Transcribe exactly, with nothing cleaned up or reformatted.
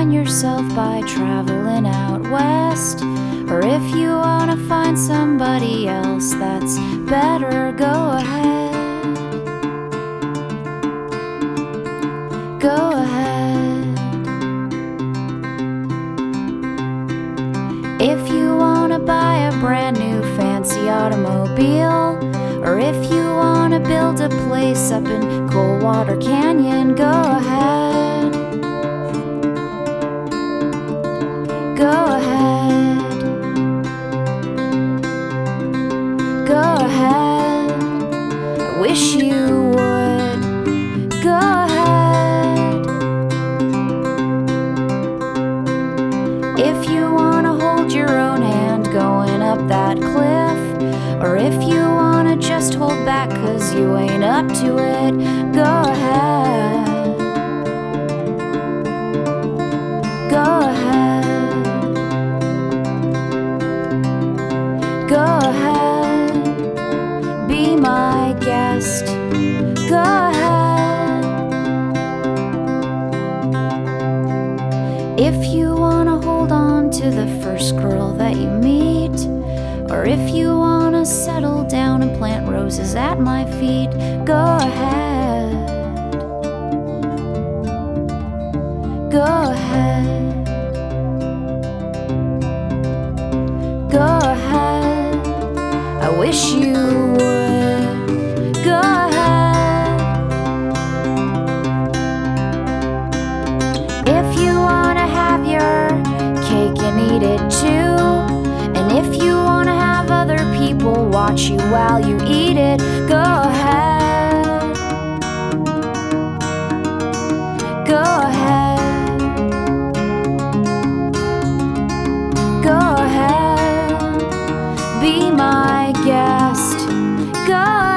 find yourself by traveling out west, or if you wanna find somebody else that's better, go ahead. Go ahead. If you wanna buy a brand new fancy automobile, or if you wanna build a place up in Coldwater Canyon, go ahead. Go ahead. Go ahead. I wish you would. Go ahead. If you wanna hold your own hand going up that cliff, or if you wanna just hold back 'cause you ain't up to it, go ahead. Go ahead. Go ahead. Be my guest. Go ahead. If you wanna hold on to the first girl that you meet, or if you wanna settle down and plant roses at my feet, go ahead. Go ahead. Go ahead. I wish you would. Go ahead. If you wanna have your cake and eat it too, and if you wanna have other people watch you while you eat it, go ahead. Go ahead. Go ahead. Be my guest. Go ahead.